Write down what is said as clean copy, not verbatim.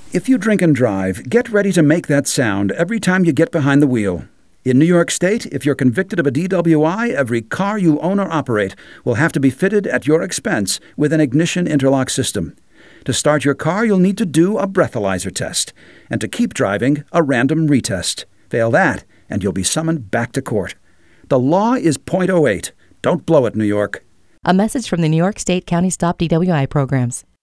If you drink and drive, get ready to make that sound every time you get behind the wheel. In New York State, if you're convicted of a DWI, every car you own or operate will have to be fitted at your expense with an ignition interlock system. To start your car, you'll need to do a breathalyzer test. And to keep driving, a random retest. Fail that, and you'll be summoned back to court. The law is .08. Don't blow it, New York. A message from the New York State County Stop DWI programs.